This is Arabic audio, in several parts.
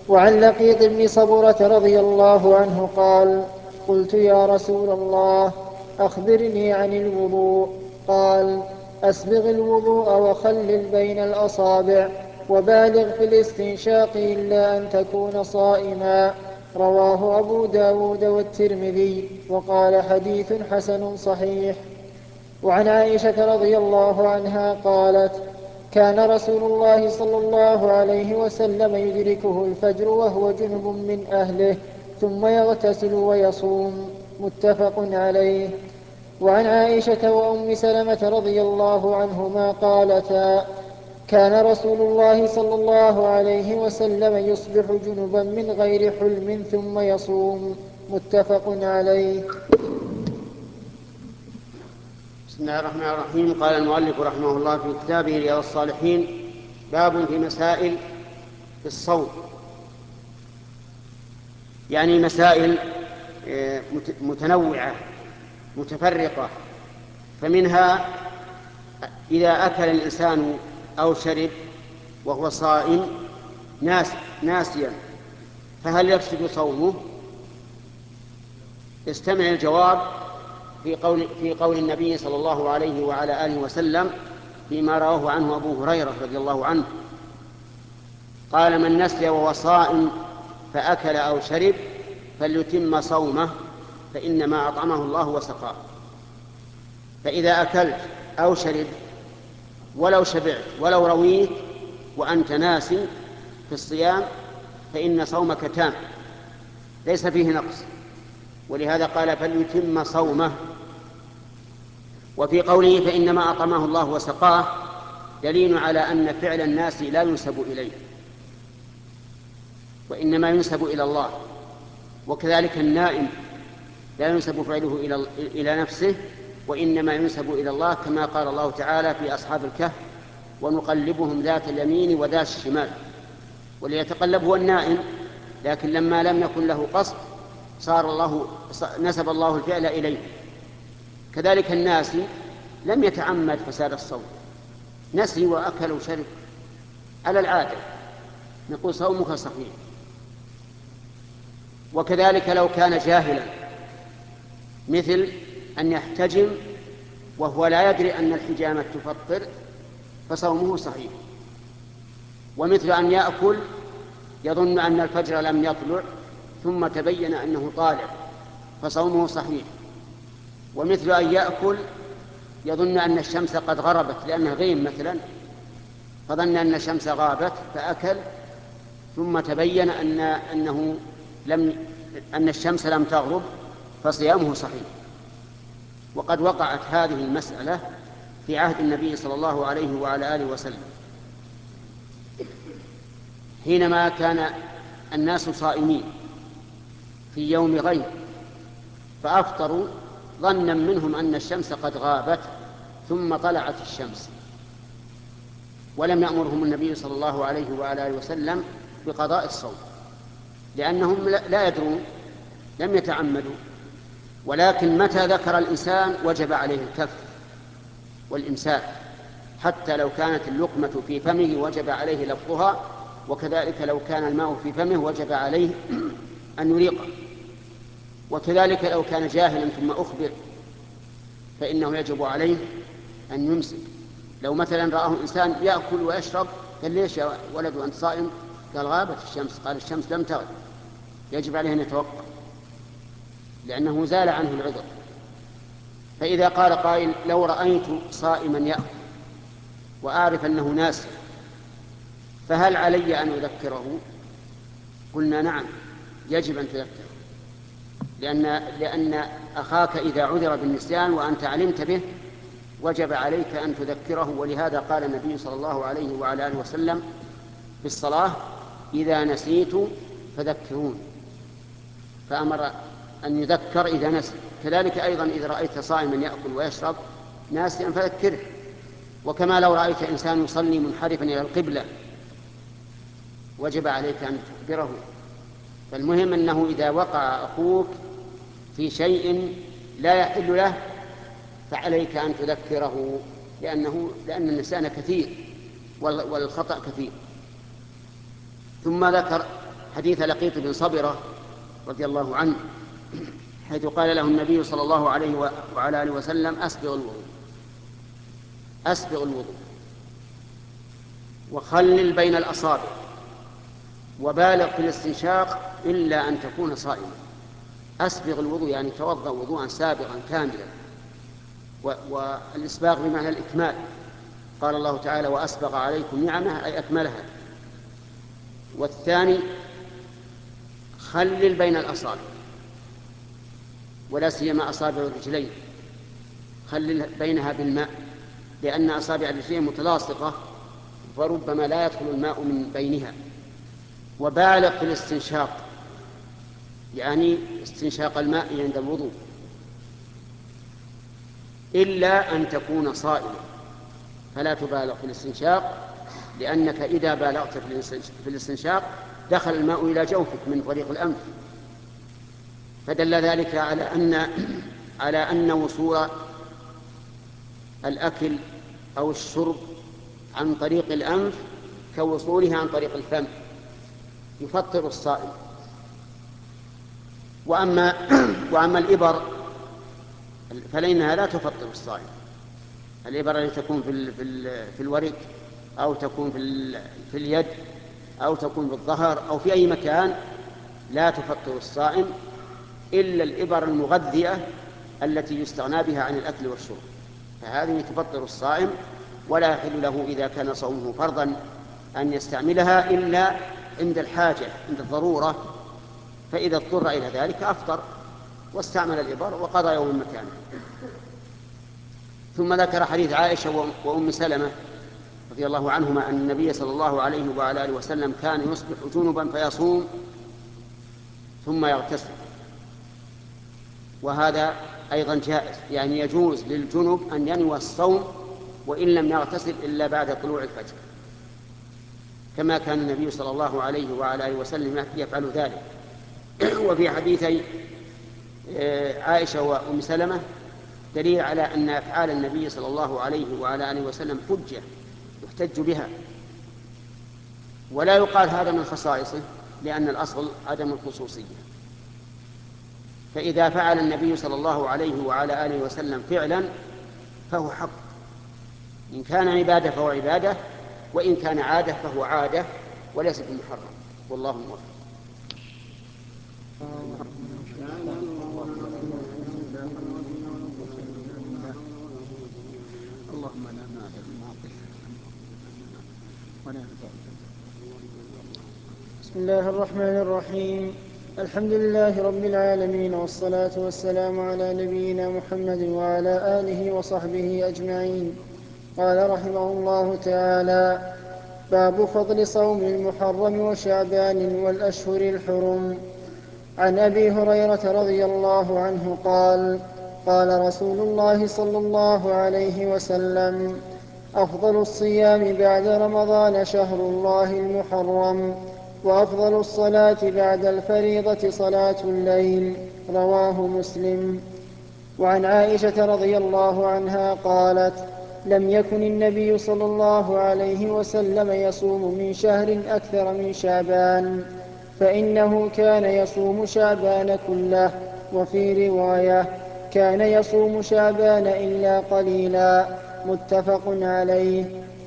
وعن لقيط بن صبرة رضي الله عنه قال: قلت يا رسول الله أخبرني عن الوضوء. قال: أسبغ الوضوء وخلل بين الأصابع وبالغ في الاستنشاق إلا أن تكون صائما. رواه أبو داود والترمذي وقال: حديث حسن صحيح. وعن عائشة رضي الله عنها قالت: كان رسول الله صلى الله عليه وسلم يدركه الفجر وهو جنب من أهله ثم يغتسل ويصوم. متفق عليه. وعن عائشة وأم سلمة رضي الله عنهما قالتا: كان رسول الله صلى الله عليه وسلم يصبح جنبا من غير حلم ثم يصوم. متفق عليه. بسم الله الرحمن الرحيم. قال المؤلف رحمه الله في كتابه رياض الصالحين: باب في مسائل في الصوم، يعني مسائل متنوعة متفرقة. فمنها: إذا أكل الإنسان أو شرب وهو صائم ناسيا فهل يفسد صومه؟ استمع الجواب في قول النبي صلى الله عليه وعلى آله وسلم فيما رواه عنه أبو هريرة رضي الله عنه قال: من نسي وهو صائم فأكل أو شرب فليتم صومه فإنما أطعمه الله وسقاه. فإذا أكلت أو شربت ولو شبعت ولو رويت وأنت ناسي في الصيام فإن صومك تام ليس فيه نقص، ولهذا قال: فليتم صومه. وفي قوله فإنما أطعمه الله وسقاه دليل على أن فعل الناس لا ينسب إليه وإنما ينسب إلى الله، وكذلك النائم لا ينسب فعله إلى نفسه وإنما ينسب إلى الله، كما قال الله تعالى في أصحاب الكهف: ونقلبهم ذات اليمين وذات الشمال. وليتقلب هو النائم، لكن لما لم يكن له قصد نسب الله الفعل إليه. كذلك الناسي لم يتعمد فساد الصوم، نسي وأكل وشرب على العادة، نقول صومك صحيح. وكذلك لو كان جاهلا، مثل أن يحتجم وهو لا يدري أن الحجامة تفطر فصومه صحيح. ومثل أن يأكل يظن أن الفجر لم يطلع ثم تبين أنه طالع فصومه صحيح. ومثل أن يأكل يظن أن الشمس قد غربت لأنه غيم مثلا، فظن أن الشمس غابت فأكل ثم تبين أن الشمس لم تغرب فصيامه صحيح. وقد وقعت هذه المسألة في عهد النبي صلى الله عليه وعلى آله وسلم، حينما كان الناس صائمين في يوم غيم فأفطروا ظنا منهم أن الشمس قد غابت ثم طلعت الشمس، ولم يأمرهم النبي صلى الله عليه وعلى آله وسلم بقضاء الصوم لأنهم لا يدرون، لم يتعمدوا. ولكن متى ذكر الإنسان وجب عليه الكف والإمساك، حتى لو كانت اللقمة في فمه وجب عليه لفظها، وكذلك لو كان الماء في فمه وجب عليه أن يريقه. وكذلك لو كان جاهلا ثم أخبر فإنه يجب عليه أن يمسك. لو مثلا رآه إنسان يأكل ويشرب قال: ليش يا ولد وأنت صائم؟ قال: غابت الشمس. قال: الشمس لم تغب. يجب عليه أن يتوقف لأنه زال عنه العذر. فإذا قال قائل: لو رأيت صائما يأكل وأعرف أنه ناسي فهل علي أن أذكره؟ قلنا: نعم، يجب أن تذكره، لأن أخاك إذا عذر بالنسيان وأنت علمت به وجب عليك أن تذكره. ولهذا قال النبي صلى الله عليه وعلى آله وسلم في الصلاة: إذا نسيت فذكرون، فأمر أن يذكر إذا نسي. كذلك أيضا إذا رأيت صائما يأكل ويشرب ناسيا فذكره. وكما لو رأيت إنسان يصلي منحرفا إلى القبلة وجب عليك أن تخبره. فالمهم أنه إذا وقع أخوك في شيء لا يحل له فعليك أن تذكره، لأن النسيان كثير والخطأ كثير. ثم ذكر حديث لقيط بن صبرة رضي الله عنه، حيث قال له النبي صلى الله عليه وعلى آله وسلم: أسبغ الوضوء وخلل بين الأصابع وبالغ في الاستنشاق إلا أن تكون صائما. أسبغ الوضوء يعني توضأ وضوءا سابغا كاملا، والإسباغ بمعنى الإكمال. قال الله تعالى: وأسبغ عليكم نعمه، أي أكملها. والثاني خلل بين الأصابع، ولا سيما أصابع الرجلين، خلل بينها بالماء، لأن أصابع الرجلين متلاصقة وربما لا يدخل الماء من بينها. وبالغ في الاستنشاق، يعني استنشاق الماء عند الوضوء، إلا أن تكون صائما، فلا تبالغ في الاستنشاق، لأنك إذا بالغت في الاستنشاق دخل الماء إلى جوفك من طريق الأنف. فدل ذلك على أن وصول الأكل أو الشرب عن طريق الأنف كوصوله عن طريق الفم، يفطر الصائم. وأما الإبر فإنها لا تفطر الصائم. الإبر التي تكون في الورك، أو تكون في اليد، أو تكون بالظهر، أو في أي مكان، لا تفطر الصائم إلا الإبر المغذية التي يستغنى بها عن الأكل والشرب، فهذه تفطر الصائم، ولا يحل له إذا كان صومه فرضا أن يستعملها إلا عند الحاجة، عند الضرورة، فإذا اضطر إلى ذلك أفطر واستعمل الإبر وقضى يوم مكانه. ثم ذكر حديث عائشة وأم سلمة رضي الله عنهما أن النبي صلى الله عليه وعلى آله وسلم كان يصبح جنبا فيصوم ثم يغتسل، وهذا أيضا جائز، يعني يجوز للجنب أن ينوي الصوم وإن لم يغتسل إلا بعد طلوع الفجر، كما كان النبي صلى الله عليه وعلى آله وسلم يفعل ذلك. وفي حديثي عائشة وأم سلمة دليل على أن أفعال النبي صلى الله عليه وعلى آله وسلم حجة يحتج بها، ولا يقال هذا من خصائصه، لأن الأصل عدم الخصوصية. فإذا فعل النبي صلى الله عليه وعلى آله وسلم فعلا فهو حق، إن كان عبادة فهو عبادة، وإن كان عادة فهو عادة وليس بمحرم، والله موفق. اللهم لا نعلم ما بسم الله الرحمن الرحيم. الحمد لله رب العالمين، والصلاة والسلام على نبينا محمد وعلى آله وصحبه أجمعين. قال رحمه الله تعالى: باب فضل صوم المحرم وشعبان والأشهر الحرم. عن أبي هريرة رضي الله عنه قال: قال رسول الله صلى الله عليه وسلم: أفضل الصيام بعد رمضان شهر الله المحرم، وأفضل الصلاة بعد الفريضة صلاة الليل. رواه مسلم. وعن عائشة رضي الله عنها قالت: لم يكن النبي صلى الله عليه وسلم يصوم من شهر أكثر من شعبان، فإنه كان يصوم شعبان كله. وفي رواية: كان يصوم شعبان إلا قليلا. متفق عليه.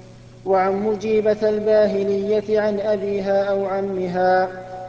وعن مجيبة الباهلية عن أبيها أو عمها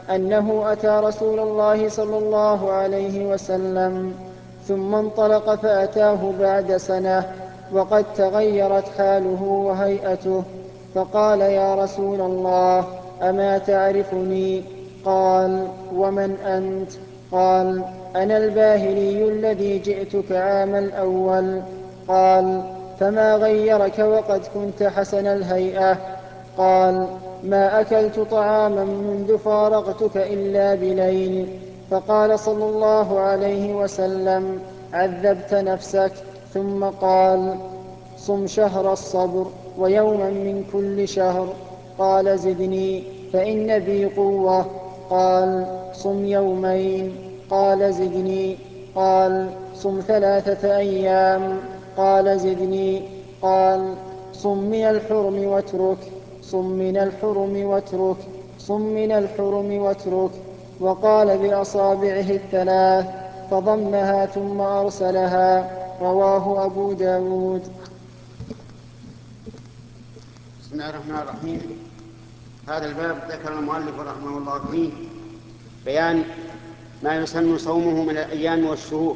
أنه أتى رسول الله صلى الله عليه وسلم ثم انطلق فأتاه بعد سنة وقد تغيرت حاله وهيئته، فقال: يا رسول الله، أما تعرفني؟ قال: ومن أنت؟ قال: أنا الباهلي الذي جئتك عام الأول. قال: فما غيرك وقد كنت حسن الهيئة؟ قال: ما أكلت طعاما منذ فارقتك إلا بليل. فقال صلى الله عليه وسلم: عذبت نفسك. ثم قال: صم شهر الصبر ويوما من كل شهر. قال: زدني فإن بي قوة. قال: صم يومين. قال: زدني. قال: صم 3 أيام. قال: زدني. قال: صم من الحرم واترك. صم من الحرم واترك. صم من الحرم واترك. وقال بأصابعه الثلاث فضمها ثم أرسلها. رواه أبو داود. بسم الله الرحمن الرحيم. هذا الباب ذكر المؤلف رحمه الله فيه بيان ما يسن صومه من الأيام والشهور،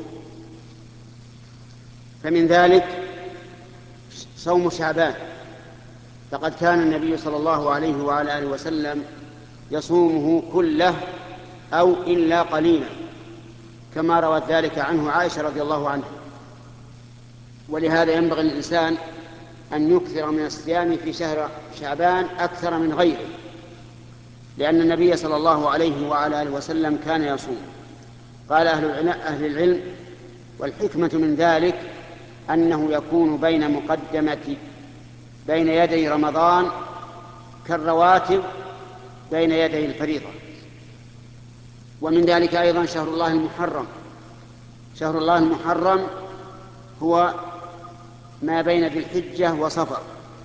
فمن ذلك صوم شعبان، فقد كان النبي صلى الله عليه وعلى آله وسلم يصومه كله أو إلا قليلا، كما روت ذلك عنه عائشة رضي الله عنها. ولهذا ينبغي للإنسان أن يكثر من الصيام في شهر شعبان أكثر من غيره، لأن النبي صلى الله عليه وعلى آله وسلم كان يصوم. قال أهل العلم والحكمة من ذلك أنه يكون بين يدي رمضان كالرواتب بين يدي الفريضة. ومن ذلك أيضا شهر الله المحرم. شهر الله المحرم هو ما بين ذي الحجة وصفر،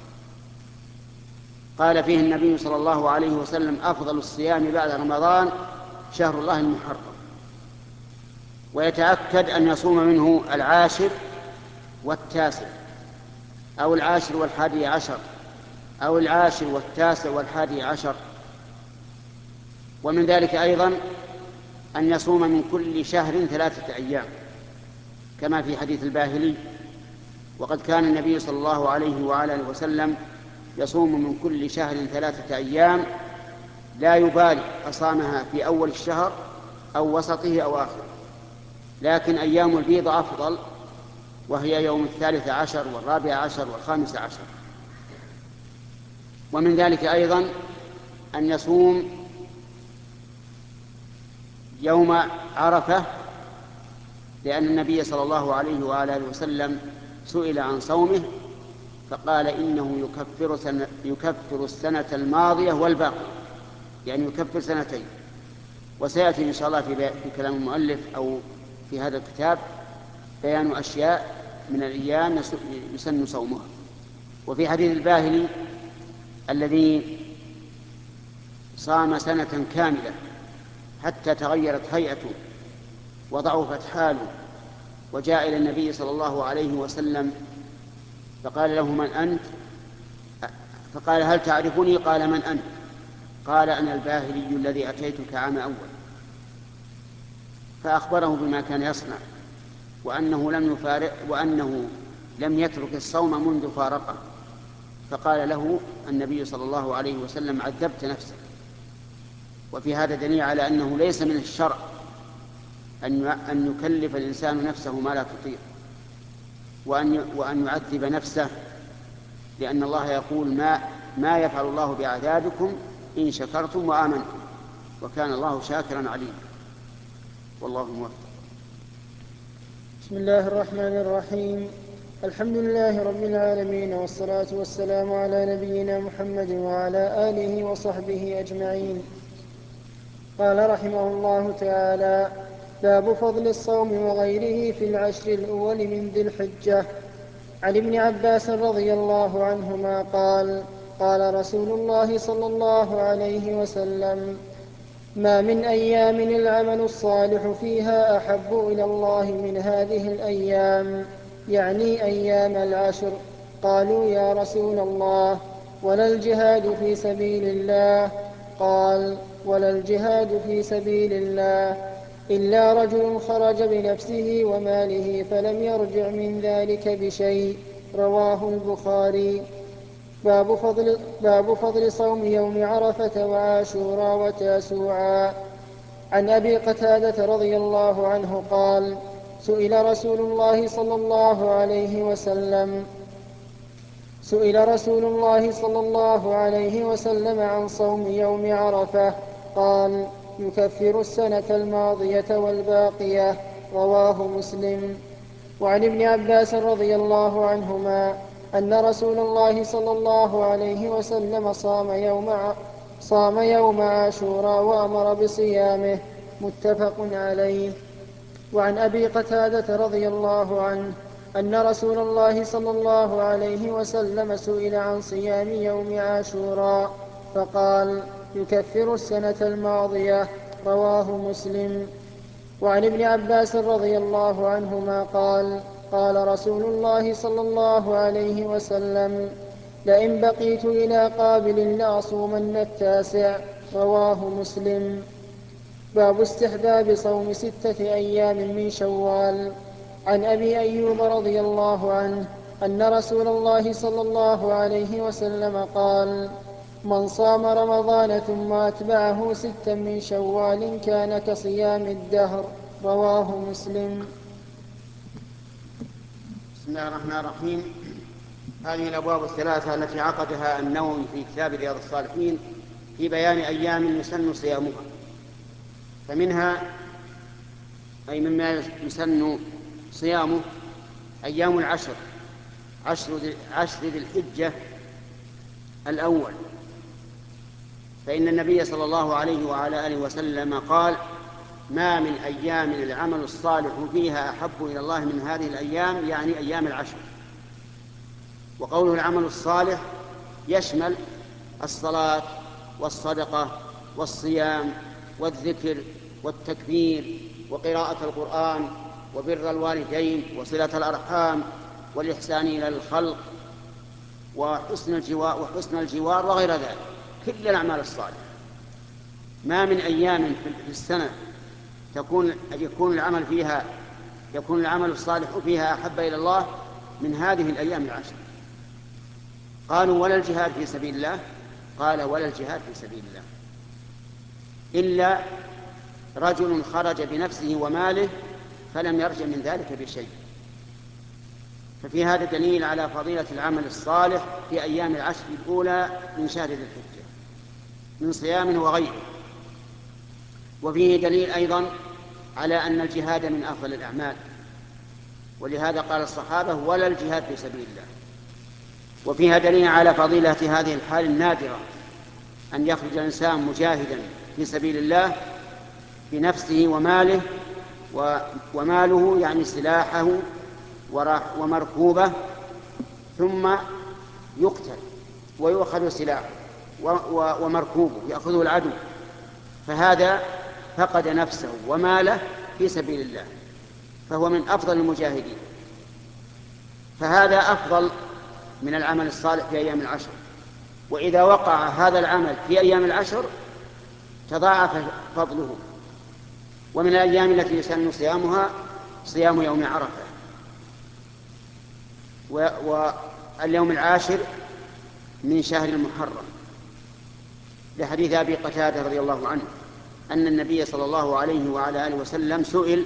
قال فيه النبي صلى الله عليه وسلم أفضل الصيام بعد رمضان شهر الله المحرم. ويتأكد أن يصوم منه 10 والتاسع، أو 10 والحادي عشر، أو 10 والتاسع والحادي عشر. ومن ذلك أيضا أن يصوم من كل شهر 3 أيام، كما في حديث الباهلي. وقد كان النبي صلى الله عليه وعلى آله وسلم يصوم من كل شهر 3 أيام، لا يبالي أصامها في أول الشهر أو وسطه أو آخره، لكن أيام البيض أفضل، وهي يوم 13 و14 و15. ومن ذلك أيضا أن يصوم يوم عرفة، لأن النبي صلى الله عليه وآله وسلم سئل عن صومه فقال إنه يكفر السنة الماضية والباقية، يعني يكفر 2. وسيأتي إن شاء الله في كلام المؤلف أو في هذا الكتاب بيان أشياء من الأيام يسن صومها. وفي حديث الباهلي الذي صام سنة كاملة حتى تغيرت هيئته وضعفت حاله، وجاء إلى النبي صلى الله عليه وسلم فقال له من أنت؟ فقال هل تعرفني؟ قال من أنت؟ قال أنا الباهلي الذي أتيتك عام أول. فأخبره بما كان يصنع، وأنه لم يترك الصوم منذ فارقه. فقال له النبي صلى الله عليه وسلم عذبت نفسك. وفي هذا دليل على أنه ليس من الشرع أن يكلف الإنسان نفسه ما لا تطيق، وأن يعذب نفسه، لأن الله يقول ما يفعل الله بعذابكم إن شكرتم وآمنتم، وكان الله شاكرا عليما. والله موفق. بسم الله الرحمن الرحيم. الحمد لله رب العالمين، والصلاة والسلام على نبينا محمد وعلى آله وصحبه أجمعين. قال رحمه الله تعالى: باب فضل الصوم وغيره في العشر الأول من ذي الحجة. عن ابن عباس رضي الله عنهما قال: قال رسول الله صلى الله عليه وسلم: ما من أيام العمل الصالح فيها أحب إلى الله من هذه الأيام، يعني أيام العشر. قالوا: يا رسول الله، ولا الجهاد في سبيل الله؟ قال: ولا الجهاد في سبيل الله إلا رجل خرج بنفسه وماله فلم يرجع من ذلك بشيء. رواه البخاري. باب فضل صوم يوم عرفة وعاشوراء وتاسوعا. عن أبي قتادة رضي الله عنه قال: سئل رسول الله صلى الله عليه وسلم عن صوم يوم عرفة، قال: يكفر السنة الماضية والباقية. رواه مسلم. وعن ابن عباس رضي الله عنهما أن رسول الله صلى الله عليه وسلم صام يوم عاشوراء وأمر بصيامه. متفق عليه. وعن أبي قتادة رضي الله عنه أن رسول الله صلى الله عليه وسلم سئل عن صيام يوم عاشوراء فقال: يكفر السنة الماضية. رواه مسلم. وعن ابن عباس رضي الله عنهما قال قال رسول الله صلى الله عليه وسلم لئن بقيت إلى قابل لأصومن التاسع. رواه مسلم. باب استحباب صوم 6 أيام من شوال. عن أبي أيوب رضي الله عنه أن رسول الله صلى الله عليه وسلم قال من صام رمضان ثم أتبعه 6 من شوال كان كصيام الدهر. رواه مسلم. بسم الله الرحمن الرحيم. هذه الأبواب الثلاثة التي عقدها النووي في كتاب رياض الصالحين في بيان أيام يسن صيامها، فمنها أي مما يسن صيامه أيام العشر، عشر ذي الحجة الأول، فإن النبي صلى الله عليه وعلى آله وسلم قال ما من أيام العمل الصالح فيها أحب إلى الله من هذه الأيام، يعني أيام العشر. وقوله العمل الصالح يشمل الصلاة والصدقة والصيام والذكر والتكبير وقراءة القرآن وبر الوالدين وصلة الأرحام والإحسان إلى الخلق وحسن الجوار وغير ذلك، كل الأعمال الصالحة. ما من أيام في السنة يكون العمل الصالح فيها أحب إلى الله من هذه الأيام العشر. قالوا ولا الجهاد في سبيل الله؟ قال ولا الجهاد في سبيل الله إلا رجل خرج بنفسه وماله فلم يرجع من ذلك بشيء. ففي هذا دليل على فضيلة العمل الصالح في أيام العشر الأولى من شهر ذي الحجة من صيام وغيره. وفيه دليل أيضا على أن الجهاد من أفضل الأعمال، ولهذا قال الصحابة ولا الجهاد في سبيل الله. وفيها دليل على فضيلة هذه الحال النادرة، أن يخرج الإنسان مجاهدا في سبيل الله بنفسه وماله، وماله يعني سلاحه ومركوبه، ثم يقتل ويؤخذ سلاحه ومركوبه يأخذه العدو، فهذا فقد نفسه وماله في سبيل الله، فهو من أفضل المجاهدين. فهذا أفضل من العمل الصالح في أيام العشر. وإذا وقع هذا العمل في أيام العشر تضاعف فضله. ومن الأيام التي يسن صيامها صيام يوم عرفة، واليوم العاشر من شهر المحرم، لحديث أبي قتادة رضي الله عنه أن النبي صلى الله عليه وعلى آله وسلم سئل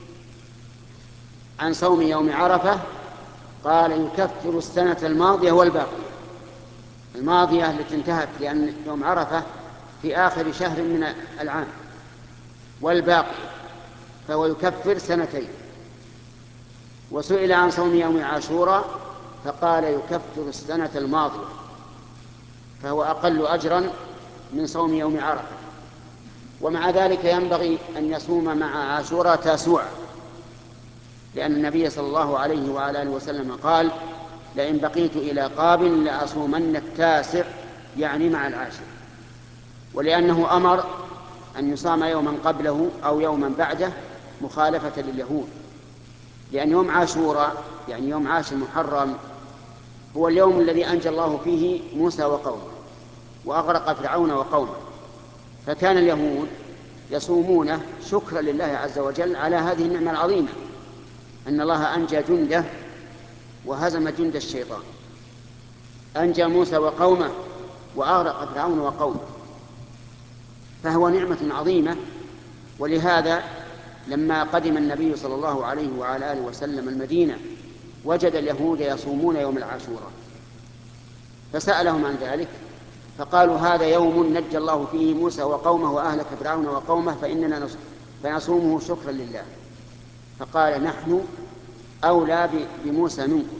عن صوم يوم عرفة قال يكفر السنة الماضية والباقية. الماضية التي انتهت، لأن يوم عرفة في آخر شهر من العام، والباقي فهو يكفر سنتين. وسئل عن صوم يوم عاشوراء فقال يكفر السنة الماضية، فهو أقل أجرا من صوم يوم عرفة. ومع ذلك ينبغي أن يصوم مع عاشوراء تاسوعا، لأن النبي صلى الله عليه وعلى آله وسلم قال لئن بقيت إلى قابل لأصومن التاسع، يعني مع العاشر. ولأنه أمر أن يصام يوما قبله أو يوما بعده مخالفة لليهود، لأن يوم عاشوراء يعني يوم عاشر محرم هو اليوم الذي أنجى الله فيه موسى وقومه وأغرق فرعون وقومه، فكان اليهود يصومونه شكرا لله عز وجل على هذه النعمة العظيمة، أن الله أنجى جنده وهزم جند الشيطان، أنجى موسى وقومه وأغرق فرعون وقومه، فهو نعمة عظيمة. ولهذا لما قدم النبي صلى الله عليه وعلى آله وسلم المدينة وجد اليهود يصومون يوم العاشوراء، فسألهم عن ذلك فقالوا هذا يوم نجى الله فيه موسى وقومه وأهلك فرعون وقومه فإننا فنصومه شكرا لله. فقال نحن أولى بموسى منكم.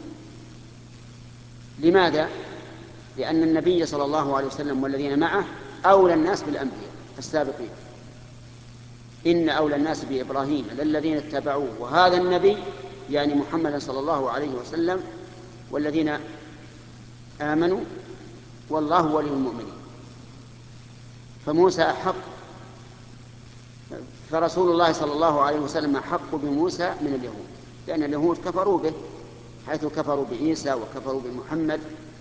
لماذا؟ لأن النبي صلى الله عليه وسلم والذين معه أولى الناس بالأنبياء السابقين، إن أولى الناس بإبراهيم للذين اتبعوه، وهذا النبي يعني محمد صلى الله عليه وسلم والذين آمنوا والله ولي المؤمنين. فموسى أحق، فرسول الله صلى الله عليه وسلم أحق بموسى من اليهود، لأن اليهود كفروا به حيث كفروا بعيسى وكفروا بمحمد،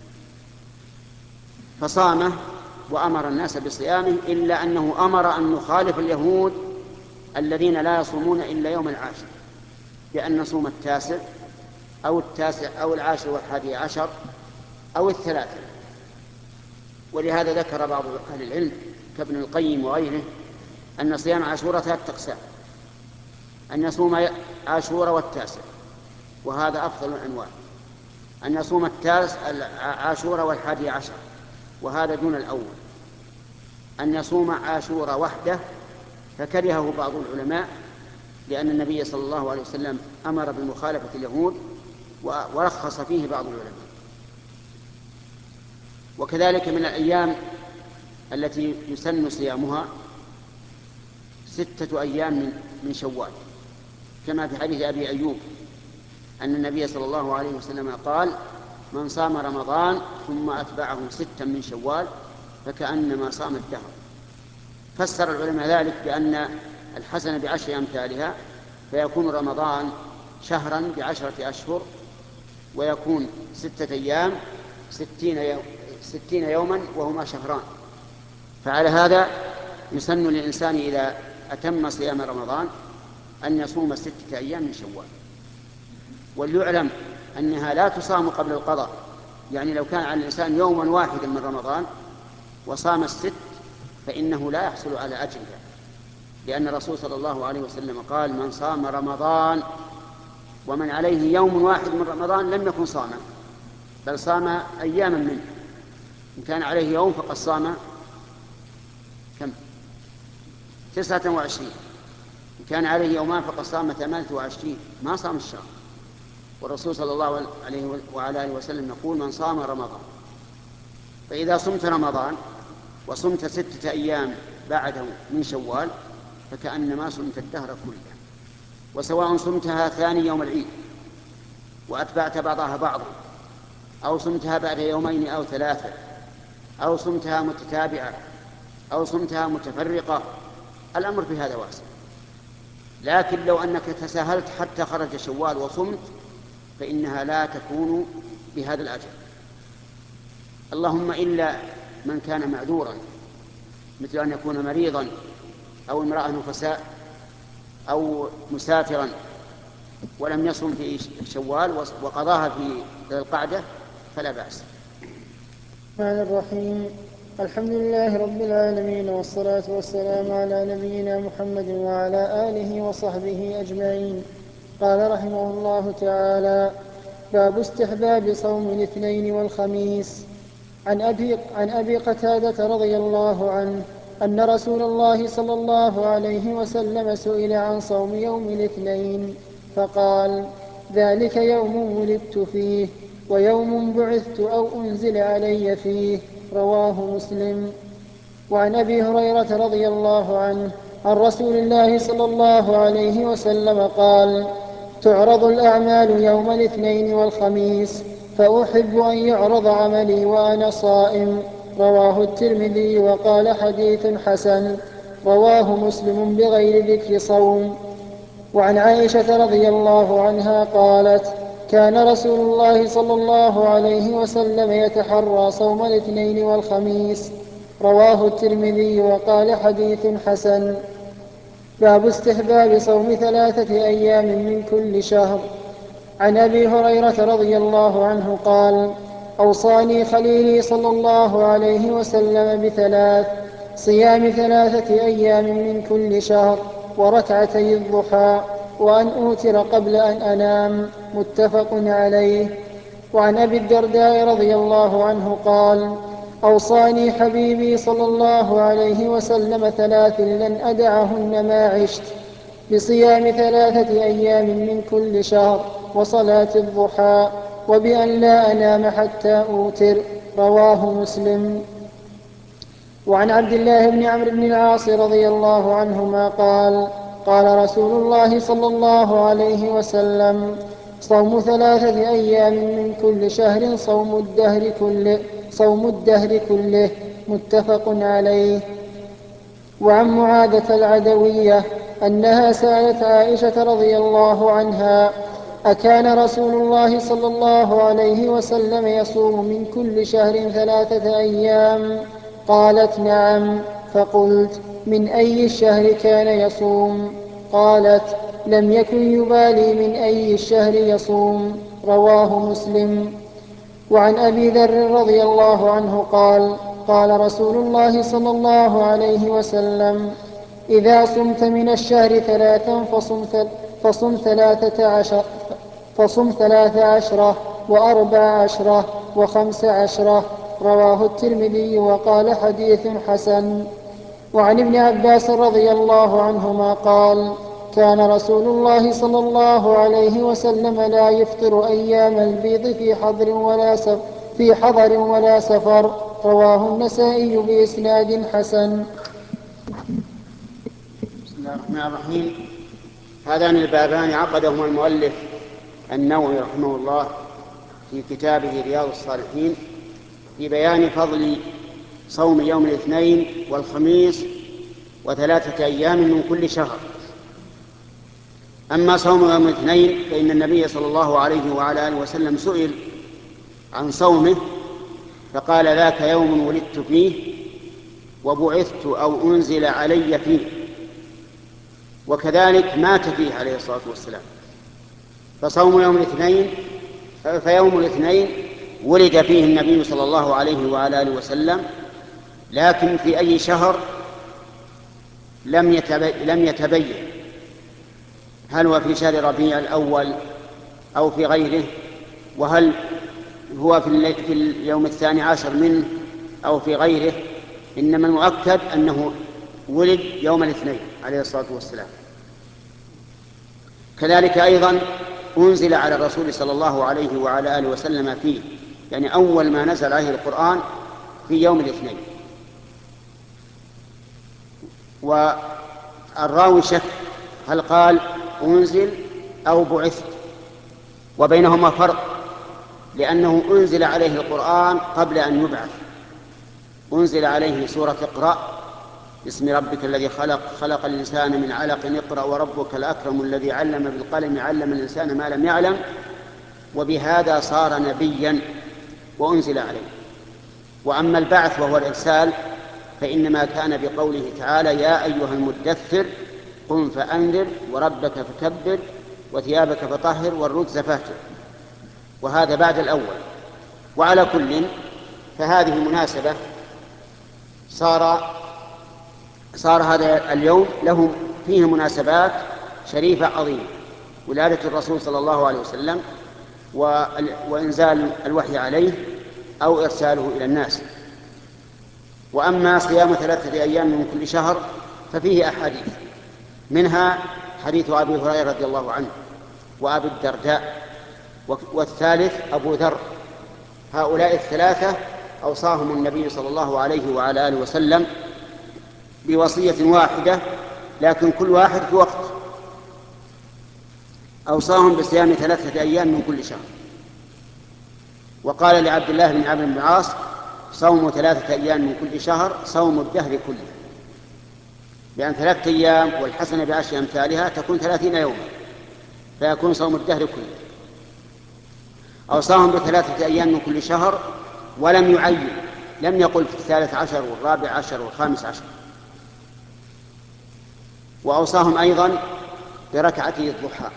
فصامه وأمر الناس بصيامه، إلا أنه أمر أن نخالف اليهود الذين لا يصومون إلا يوم العاشر، بأن نصوم التاسع أو العاشر والحادي عشر أو الثلاثة. ولهذا ذكر بعض أهل العلم كابن القيم وغيره أن صيام عاشوراء 3 أقسام: أن يصوم عاشوراء والتاسع، وهذا أفضل الأنواع، أن يصوم عاشوراء والحادي عشر، وهذا دون الأول، أن يصوم عاشوراء وحده، فكرهه بعض العلماء لأن النبي صلى الله عليه وسلم أمر بمخالفة اليهود ورخص فيه بعض العلماء. وكذلك من الأيام التي يسن صيامها 6 أيام من شوال، كما في حديث أبي أيوب أن النبي صلى الله عليه وسلم قال: من صام رمضان ثم أتبعه 6 من شوال فكأنما صام الدهر. فسر العلماء ذلك بأن الحسنة ب10 أمثالها، فيكون رمضان شهرا ب10 أشهر، ويكون 6 أيام 60 يوما وهما شهران. فعلى هذا يسن للإنسان إذا أتم صيام رمضان أن يصوم 6 أيام من شوال. وليعلم أنها لا تصام قبل القضاء، يعني لو كان على الإنسان يوما واحدا من رمضان وصام 6 فإنه لا يحصل على أجرها، لأن الرسول صلى الله عليه وسلم قال: من صام رمضان ومن عليه يوم واحد من رمضان لم يكن صاما، بل صام أياما منه. إن كان عليه يوم فقد صام كم؟ 29. إن كان عليه يومان فقد صام 28، ما صام الشهر. والرسول صلى الله عليه وعلى آله وسلم يقول: من صام رمضان. فإذا صمت رمضان وصمت 6 أيام بعده من شوال فكأنما صمت الدهر كله. وسواء صمتها ثاني يوم العيد وأتبعت بعضها بعضا، أو صمتها بعد 2 أو 3، أو صمتها متتابعة، أو صمتها متفرقة، الأمر في هذا واسع. لكن لو أنك تساهلت حتى خرج شوال وصمت فإنها لا تكون بهذا الأجر، اللهم إلا من كان معذورا، مثل أن يكون مريضا أو امرأة نفساء أو مسافرا ولم يصم في شوال وقضاها في ذي القعدة فلا بأس. الرحمن الرحيم. الحمد لله رب العالمين، والصلاة والسلام على نبينا محمد وعلى آله وصحبه أجمعين. قال رحمه الله تعالى: باب استحباب صوم الاثنين والخميس. عن أبي قتادة رضي الله عنه أن رسول الله صلى الله عليه وسلم سئل عن صوم يوم الاثنين فقال: ذلك يوم ولدت فيه ويوم بعثت أو أنزل علي فيه. رواه مسلم. وعن أبي هريرة رضي الله عنه عن رسول الله صلى الله عليه وسلم قال: تعرض الأعمال يوم الاثنين والخميس، فأحب أن يعرض عملي وأنا صائم. رواه الترمذي وقال: حديث حسن. رواه مسلم بغير ذكر صوم. وعن عائشة رضي الله عنها قالت: كان رسول الله صلى الله عليه وسلم يتحرى صوم الاثنين والخميس. رواه الترمذي وقال: حديث حسن. باب استحباب صوم 3 أيام من كل شهر. عن أبي هريرة رضي الله عنه قال: أوصاني خليلي صلى الله عليه وسلم ب3: صيام 3 أيام من كل شهر، وركعتي الضحى، وأن أوتر قبل أن أنام. متفق عليه. وعن أبي الدرداء رضي الله عنه قال: أوصاني حبيبي صلى الله عليه وسلم 3 لن أدعهن ما عشت: بصيام 3 أيام من كل شهر، وصلاة الضحى، وبأن لا أنام حتى أوتر. رواه مسلم. وعن عبد الله بن عمرو بن العاص رضي الله عنهما قال: قال رسول الله صلى الله عليه وسلم: صوم 3 أيام من كل شهر صوم الدهر كله. متفق عليه. وعن معاذة العدوية أنها سألت عائشة رضي الله عنها: أكان رسول الله صلى الله عليه وسلم يصوم من كل شهر 3 أيام؟ قالت: نعم. فقلت: من أي الشهر كان يصوم؟ قالت: لم يكن يبالي من أي الشهر يصوم. رواه مسلم. وعن أبي ذر رضي الله عنه قال: قال رسول الله صلى الله عليه وسلم: إذا صمت من الشهر 3 فصم 13 و14 و15. رواه الترمذي وقال: حديث حسن. وعن ابن عباس رضي الله عنهما قال: كان رسول الله صلى الله عليه وسلم لا يفطر أيام البيض في حضر ولا سفر. رواه النسائي بإسناد حسن. بسم الله الرحمن الرحيم. هذان البابان عقدهما المؤلف النووي رحمه الله في كتابه رياض الصالحين في بيان فضل صوم يوم الاثنين والخميس و3 أيام من كل شهر. أما صوم يوم الاثنين فإن النبي صلى الله عليه وعلى آله وسلم سئل عن صومه فقال: ذاك يوم ولدت فيه وبعثت أو أنزل علي فيه، وكذلك مات فيه عليه الصلاة والسلام. فيوم الاثنين ولد فيه النبي صلى الله عليه وعلى آله وسلم، لكن في أي شهر لم يتبين، هل هو في شهر ربيع الأول أو في غيره، وهل هو في اليوم 12 منه أو في غيره. إنما المؤكد أنه ولد يوم الاثنين عليه الصلاة والسلام. كذلك أيضا أنزل على الرسول صلى الله عليه وعلى آله وسلم فيه، يعني أول ما نزل عليه القرآن في يوم الاثنين. والراوي شك هل قال أنزل أو بعثت، وبينهما فرق، لأنه أنزل عليه القرآن قبل أن يبعث. أنزل عليه سورة اقرأ باسم ربك الذي خلق الإنسان من علق اقرأ وربك الأكرم الذي علم بالقلم علم الإنسان ما لم يعلم، وبهذا صار نبيا وأنزل عليه. وأما البعث وهو الإرسال فإنما كان بقوله تعالى: يا أيها المدثر قم فأنذر وربك فكبر وثيابك فطهر والرجز فاهجر، وهذا بعد الأول. وعلى كل فهذه مناسبة، صار هذا اليوم له فيه مناسبات شريفة عظيمة: ولادة الرسول صلى الله عليه وسلم، وإنزال الوحي عليه أو إرساله إلى الناس. وأما صيام 3 أيام من كل شهر ففيه أحاديث، منها حديث أبي هريرة رضي الله عنه وأبي الدرداء والثالث أبو ذر. هؤلاء الثلاثة أوصاهم النبي صلى الله عليه وعلى آله وسلم بوصية واحدة، لكن كل واحد في وقت. أوصاهم بصيام 3 أيام من كل شهر، وقال لعبد الله بن عمرو بن العاص: صوم 3 أيام من كل شهر صوم الدهر كله، لأن 3 أيام والحسنة بعشر أمثالها تكون 30 يوما، فيكون صوم الدهر كله. أوصاهم ب3 أيام من كل شهر ولم يعين، لم يقل في 13 و14 و15. وأوصاهم أيضا بركعتي الضحى،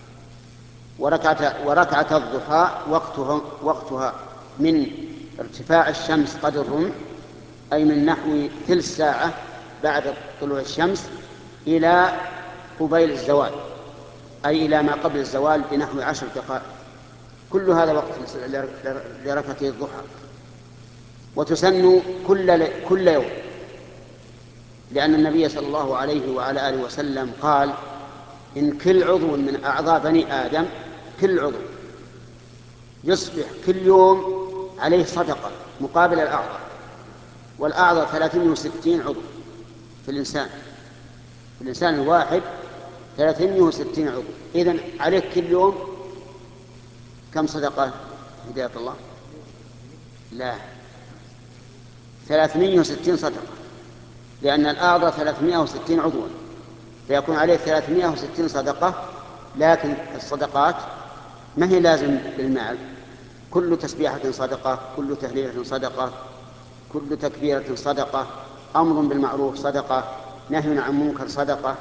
وركعة الضحى وقتها من ارتفاع الشمس قدر الرمح، أي من نحو ثلث ساعة بعد طلوع الشمس، إلى قبيل الزوال، أي إلى ما قبل الزوال بنحو 10 دقائق. كل هذا وقت لركعة الضحى. وتسن كل يوم، لأن النبي صلى الله عليه وعلى آله وسلم قال: إن كل عضو من أعضاء بني آدم، كل عضو يصبح كل يوم عليه صدقة مقابل الأعضاء، والأعضاء 360 عضو في الإنسان الواحد 360 عضو. إذن عليك كل يوم كم صدقة هداية الله؟ لا، 360 صدقة. لأن الأعضاء 360 عضوا، فيكون عليه 360 صدقة. لكن الصدقات ما هي لازم بالمال، كل تسبيحة صدقة، كل تهليلة صدقة، كل تكبيرة صدقة، أمر بالمعروف صدقة، نهي عن منكر صدقة،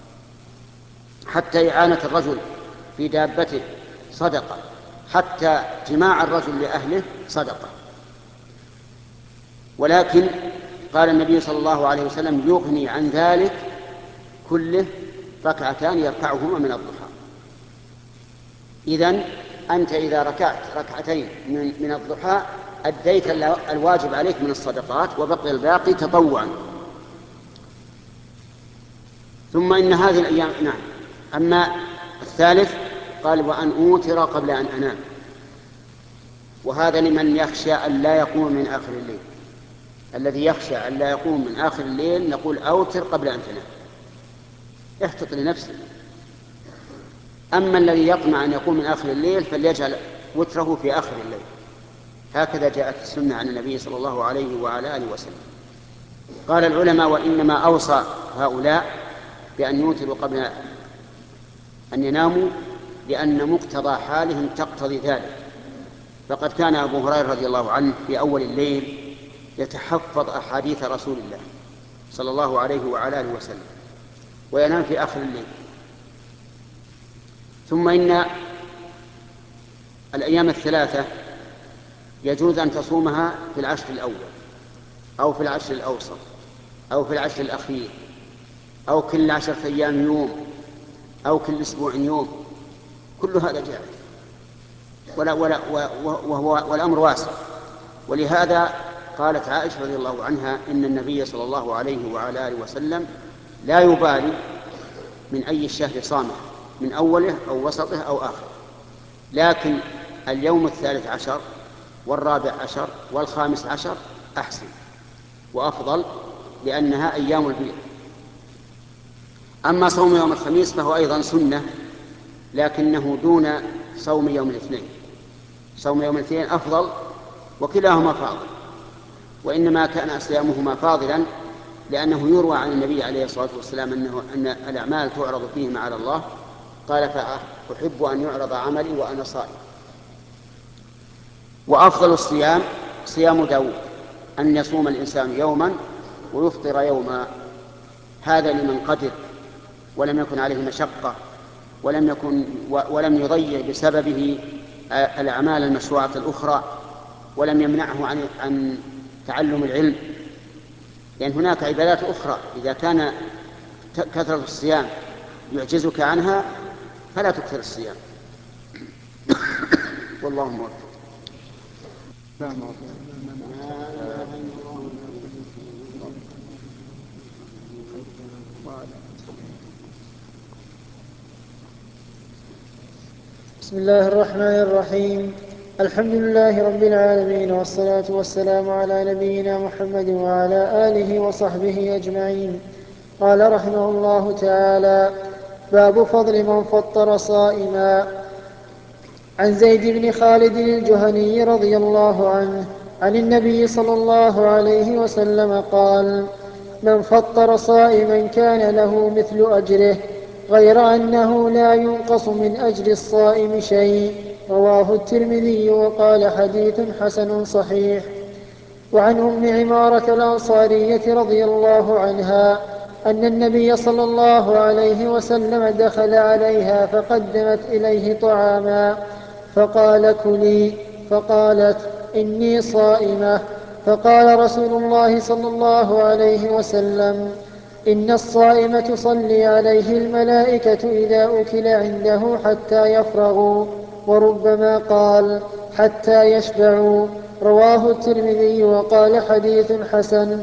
حتى إعانة الرجل في دابته صدقة، حتى جماع الرجل لأهله صدقة. ولكن قال النبي صلى الله عليه وسلم يغني عن ذلك كله ركعتان يركعهما من الضحى. إذن أنت إذا ركعت ركعتين من الضحى أديت الواجب عليك من الصدقات، وبقي الباقي تطوعا. ثم إن هذه الأيام نعم. أما الثالث قال وأن أوتر قبل أن أنام، وهذا لمن يخشى أن لا يقوم من آخر الليل. الذي يخشى أن لا يقوم من آخر الليل نقول أوتر قبل أن تنام، احتط لنفسه. أما الذي يطمع أن يقوم من آخر الليل فليجعل وتره في آخر الليل. هكذا جاءت السنة عن النبي صلى الله عليه وعلى آله وسلم. قال العلماء وإنما أوصى هؤلاء بأن يوتروا قبل أن يناموا لأن مقتضى حالهم تقتضي ذلك. فقد كان أبو هريرة رضي الله عنه في أول الليل يتحفظ أحاديث رسول الله صلى الله عليه وعلى آله وسلم، وينام في آخر الليل. ثم إن الأيام الثلاثة يجوز أن تصومها في العشر الأول، أو في العشر الأوسط، أو في العشر الأخير، أو كل 10 أيام يوم، أو كل أسبوع يوم. كل هذا جائز والأمر واسع. ولهذا قالت عائشة رضي الله عنها إن النبي صلى الله عليه وعلى آله وسلم لا يبالي من أي الشهر صامه، من أوله أو وسطه أو آخره، لكن اليوم 13 وال14 وال15 أحسن وأفضل، لأنها أيام البيض. أما صوم يوم الخميس فهو أيضا سنة، لكنه دون صوم يوم الاثنين. صوم يوم الاثنين أفضل، وكلاهما فاضل، وإنما كان صيامهما فاضلا لأنه يروى عن النبي عليه الصلاة والسلام أن الأعمال تعرض فيهما على الله، قال فأحب أن يعرض عملي وأنا صائم. وأفضل الصيام صيام داود، أن يصوم الإنسان يوما ويفطر يوما، هذا لمن قدر ولم يكن عليه مشقة، ولم يضيع بسببه الأعمال المشروعة الأخرى، ولم يمنعه عن تعلم العلم. لأن هناك عبادات أخرى إذا كان كثرة الصيام يعجزك عنها فلا تكثر الصيام. والله موفق. بسم الله الرحمن الرحيم. الحمد لله رب العالمين، والصلاة والسلام على نبينا محمد وعلى آله وصحبه أجمعين. قال رحمه الله تعالى: باب فضل من فطر صائما. عن زيد بن خالد الجهني رضي الله عنه عن النبي صلى الله عليه وسلم قال: من فطر صائما كان له مثل أجره، غير أنه لا ينقص من أجر الصائم شيء. رواه الترمذي وقال حديث حسن صحيح. وعن أم عمارة الأنصارية رضي الله عنها أن النبي صلى الله عليه وسلم دخل عليها فقدمت إليه طعاما فقال: كلي. فقالت: إني صائمة. فقال رسول الله صلى الله عليه وسلم: إن الصائم تصلي عليه الملائكة إذا أكل عنده حتى يفرغوا، وربما قال: حتى يشبعوا. رواه الترمذي وقال حديث حسن.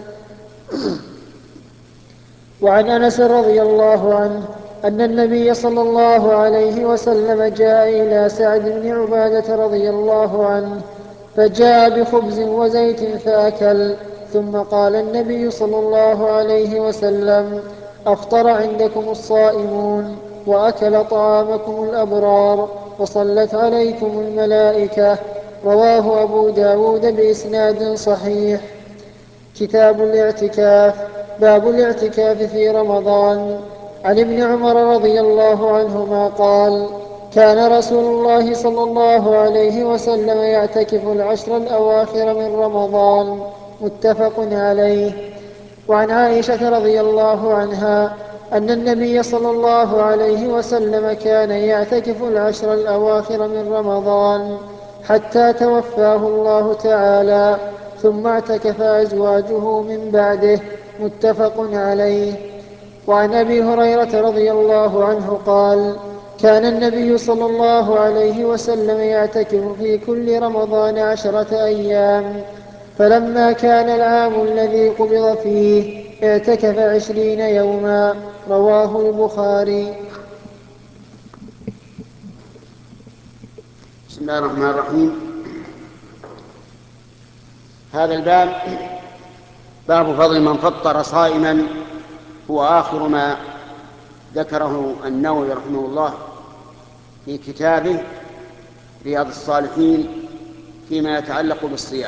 وعن أنس رضي الله عنه أن النبي صلى الله عليه وسلم جاء إلى سعد بن عبادة رضي الله عنه فجاء بخبز وزيت فأكل، ثم قال النبي صلى الله عليه وسلم: أفطر عندكم الصائمون، وأكل طعامكم الأبرار، وصلت عليكم الملائكة. رواه أبو داود بإسناد صحيح. كتاب الاعتكاف. باب الاعتكاف في رمضان. عن ابن عمر رضي الله عنهما قال: كان رسول الله صلى الله عليه وسلم يعتكف العشر الأواخر من رمضان. متفق عليه. وعن عائشة رضي الله عنها أن النبي صلى الله عليه وسلم كان يعتكف العشر الأواخر من رمضان حتى توفاه الله تعالى، ثم اعتكف أزواجه من بعده. متفق عليه. وعن أبي هريرة رضي الله عنه قال: كان النبي صلى الله عليه وسلم يعتكف في كل رمضان 10 أيام، فلما كان العام الذي قبض فيه اعتكف 20 يوما. رواه البخاري. بسم الله الرحمن الرحيم. هذا الباب باب فضل من فطر صائما، هو آخر ما ذكره النووي رحمه الله في كتابه رياض الصالحين فيما يتعلق بالصيام،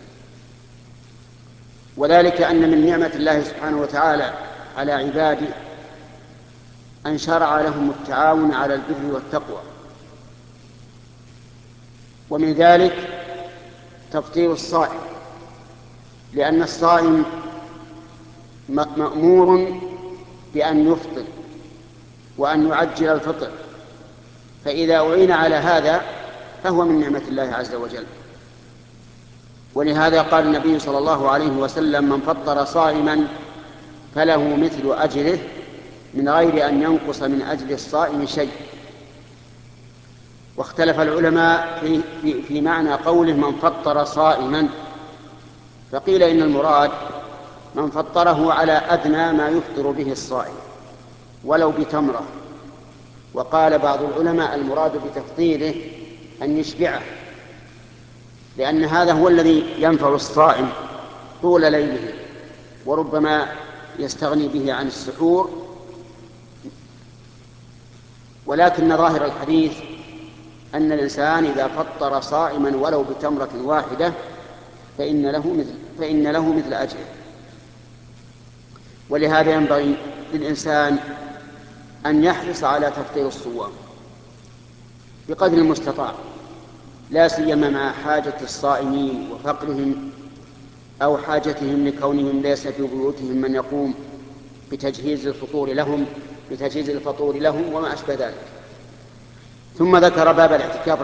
وذلك أن من نعمة الله سبحانه وتعالى على عباده أن شرع لهم التعاون على البر والتقوى، ومن ذلك تفطير الصائم، لأن الصائم مأمور بأن يفطر وأن يعجل الفطر، فإذا أعين على هذا فهو من نعمة الله عز وجل. ولهذا قال النبي صلى الله عليه وسلم: من فطر صائما فله مثل أجره من غير أن ينقص من أجر الصائم شيء. واختلف العلماء في معنى قوله من فطر صائما، فقيل إن المراد من فطره على أدنى ما يفطر به الصائم ولو بتمرة، وقال بعض العلماء المراد بتفطيره أن يشبعه، لأن هذا هو الذي ينفع الصائم طول ليله، وربما يستغني به عن السحور. ولكن ظاهر الحديث أن الإنسان إذا فطر صائما ولو بتمرة واحدة فإن له مثل أجره. ولهذا ينبغي للإنسان أن يحرص على تفطير الصوام بقدر المستطاع، لا سيما مع حاجة الصائمين وفقرهم أو حاجتهم لكونهم ليس في بيوتهم من يقوم بتجهيز الفطور لهم وما أشبه ذلك. ثم ذكر باب الاعتكاف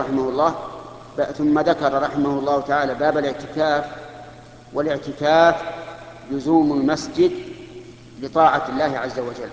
رحمه الله تعالى باب الاعتكاف. والاعتكاف لزوم المسجد لطاعة الله عز وجل،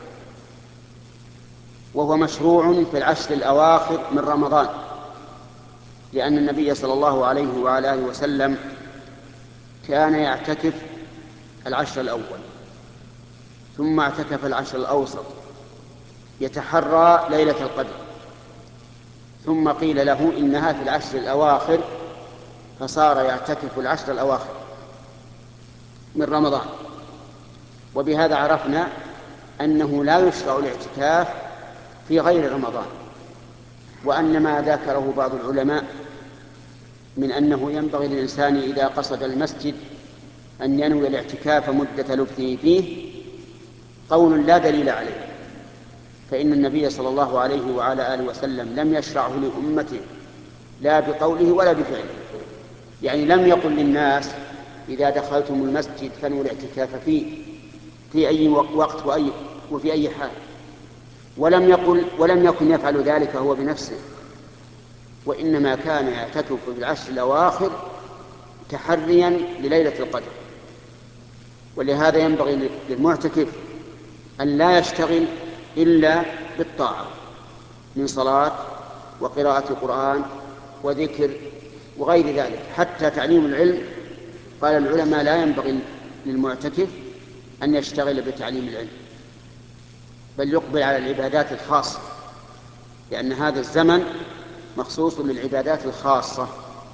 وهو مشروع في العشر الأواخر من رمضان، لأن النبي صلى الله عليه وعلى آله وسلم كان يعتكف العشر الأول، ثم اعتكف العشر الأوسط يتحرى ليلة القدر، ثم قيل له إنها في العشر الأواخر، فصار يعتكف العشر الأواخر من رمضان. وبهذا عرفنا أنه لا يشرع الاعتكاف في غير رمضان، وأن ما ذكره بعض العلماء من أنه ينبغي للإنسان إذا قصد المسجد أن ينوي الاعتكاف مدة لبثه فيه قول لا دليل عليه، فإن النبي صلى الله عليه وعلى آله وسلم لم يشرعه لأمته لا بقوله ولا بفعله. يعني لم يقل للناس إذا دخلتم المسجد فانووا الاعتكاف فيه في أي وقت وفي أي حال، ولم يكن يفعل ذلك هو بنفسه، وإنما كان يعتكف في العشر الأواخر تحريا لليلة القدر. ولهذا ينبغي للمعتكف أن لا يشتغل إلا بالطاعة من صلاة وقراءة قرآن وذكر وغير ذلك. حتى تعليم العلم قال العلماء لا ينبغي للمعتكف أن يشتغل بتعليم العلم، بل يقبل على العبادات الخاصة، لأن هذا الزمن مخصوص للعبادات الخاصة.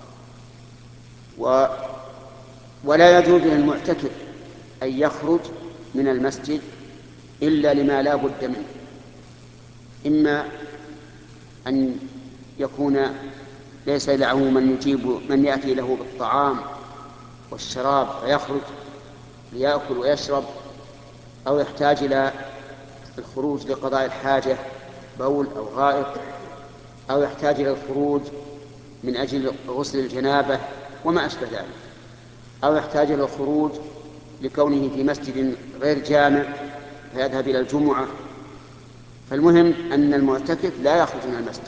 ولا يجوز للمعتكف أن يخرج من المسجد إلا لما لا بد منه، إما أن يكون ليس له من يجيب من يأتي له بالطعام والشراب فيخرج ليأكل ويشرب، أو يحتاج إلى الخروج لقضاء الحاجة بول أو غائط، أو يحتاج إلى الخروج من أجل غسل الجنابة وما أشبه ذلك، أو يحتاج إلى الخروج لكونه في مسجد غير جامع فيذهب إلى الجمعة. فالمهم أن المعتكف لا يخرج من المسجد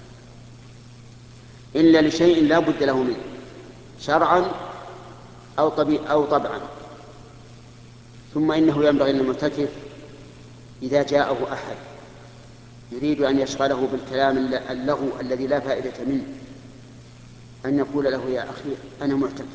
إلا لشيء لا بد له منه شرعا أو طبعا. ثم إنه ينبغي للمعتكف إذا جاءه أحد يريد أن يشغله بالكلام اللغو الذي لا فائدة منه أن يقول له: يا أخي أنا معتكف،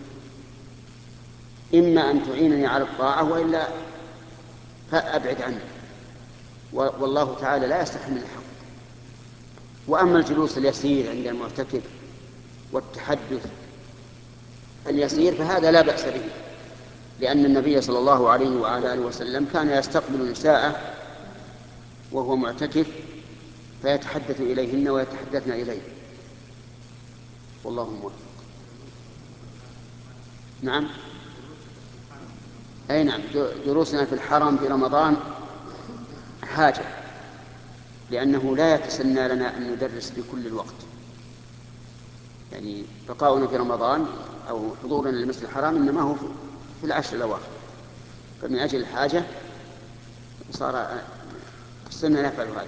إما أن تعينني على الطاعة وإلا فأبعد عنه، والله تعالى لا يستحي من الحق. وأما الجلوس اليسير عند المعتكف والتحدث اليسير فهذا لا بأس به، لأن النبي صلى الله عليه وعلى آله وسلم كان يستقبل نساءه وهو معتكف فيتحدث إليهن ويتحدثن إليه، والله موفق. نعم، أي نعم، دروسنا في الحرم في رمضان حاجة، لأنه لا يتسنى لنا أن ندرس في كل الوقت، يعني بقاؤنا في رمضان أو حضورنا للمسجد الحرام إنما هو في العشر الأواخر، فمن أجل الحاجة صار السنة نفعل هذا.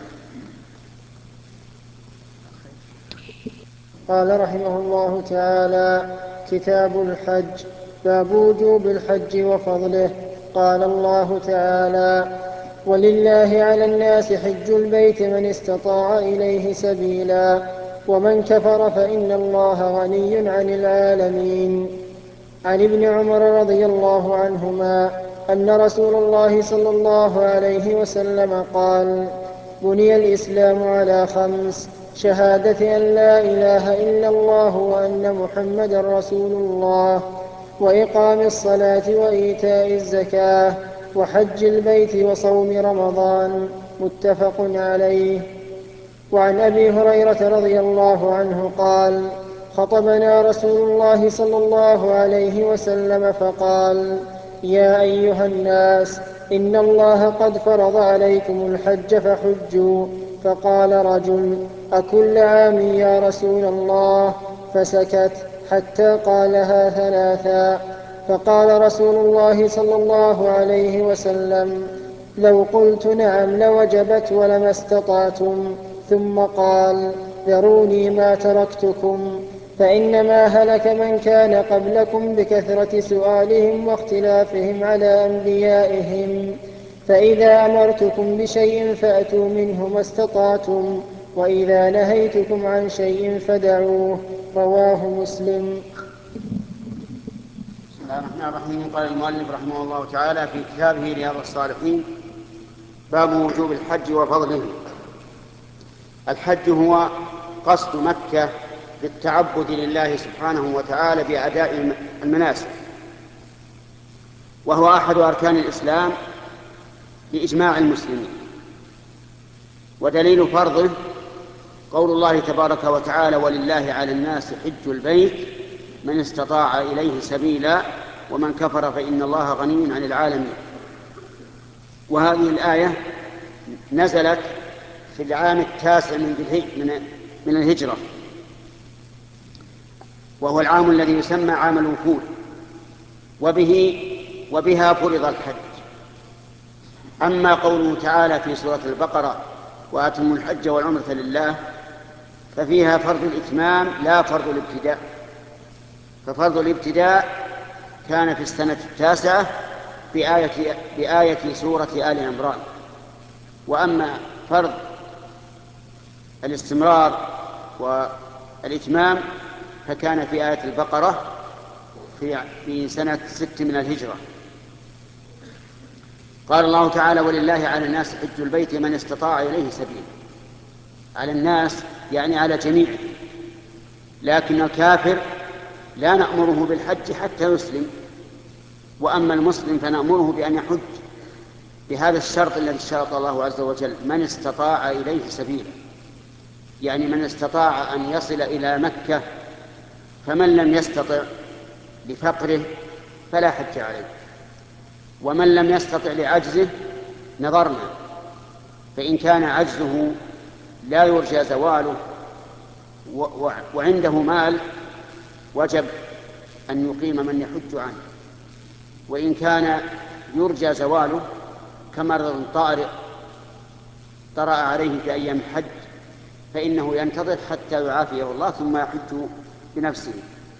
قال رحمه الله تعالى: كتاب الحج. باب وجوب الحج وفضله. قال الله تعالى: ولله على الناس حج البيت من استطاع إليه سبيلا ومن كفر فإن الله غني عن العالمين. عن ابن عمر رضي الله عنهما أن رسول الله صلى الله عليه وسلم قال: بني الإسلام على 5: شهادة أن لا إله إلا الله وأن محمدا رسول الله، وإقام الصلاة وإيتاء الزكاة، وحج البيت وصوم رمضان. متفق عليه. وعن أبي هريرة رضي الله عنه قال: خطبنا رسول الله صلى الله عليه وسلم فقال: يا أيها الناس، إن الله قد فرض عليكم الحج فحجوا. فقال رجل: أكل عام يا رسول الله؟ فسكت حتى قالها 3. فقال رسول الله صلى الله عليه وسلم: لو قلت نعم لوجبت ولما استطعتم. ثم قال: ذروني ما تركتكم، فإنما هلك من كان قبلكم بكثرة سؤالهم واختلافهم على أنبيائهم، فإذا أمرتكم بشيء فأتوا منه ما استطعتم، وإذا نهيتكم عن شيء فدعوه. رواه مسلم. بسم الله الرحمن الرحيم. قال المؤلف رحمه الله تعالى في كتابه رياض الصالحين: باب وجوب الحج وفضله. الحج هو قصد مكة بالتعبد لله سبحانه وتعالى بأداء المناسك، وهو أحد أركان الإسلام بإجماع المسلمين. ودليل فرضه قول الله تبارك وتعالى: ولله على الناس حج البيت من استطاع إليه سبيلا ومن كفر فإن الله غني عن العالمين. وهذه الآية نزلت في العام 9 من الهجرة، وهو العام الذي يسمى عام الوفود، وبها فرض الحج. أما قوله تعالى في سورة البقرة: وأتموا الحج والعمرة لله، ففيها فرض الإتمام لا فرض الابتداء. ففرض الابتداء كان في السنة 9 بآية سورة آل عمران، وأما فرض الاستمرار والإتمام فكان في آية البقرة في سنة 6 من الهجرة. قال الله تعالى: ولله على الناس حج البيت من استطاع إليه سبيلا. على الناس يعني على جميع، لكن الكافر لا نأمره بالحج حتى يسلم، وأما المسلم فنأمره بأن يحج بهذا الشرط الذي اشترط الله عز وجل: من استطاع إليه سبيلا، يعني من استطاع أن يصل إلى مكة. فمن لم يستطع لفقره فلا حج عليه، ومن لم يستطع لعجزه نظرنا، فإن كان عجزه لا يرجى زواله وعنده مال وجب أن يقيم من يحج عنه. وإن كان يرجى زواله كمرض طارئ طرأ عليه في أيام الحج فإنه ينتظر حتى يعافيه الله ثم يحج بنفسه.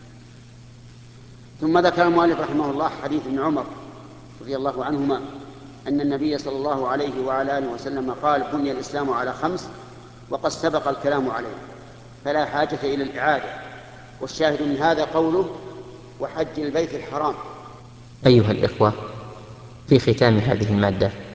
ثم ذكر المؤلف رحمه الله حديث ابن عمر رضي الله عنهما أن النبي صلى الله عليه وعلى آله وسلم قال: بني الإسلام على 5 وقد سبق الكلام عليه فلا حاجة إلى الإعادة. والشاهد من هذا قوله: وحج البيت الحرام. أيها الإخوة، في ختام هذه المادة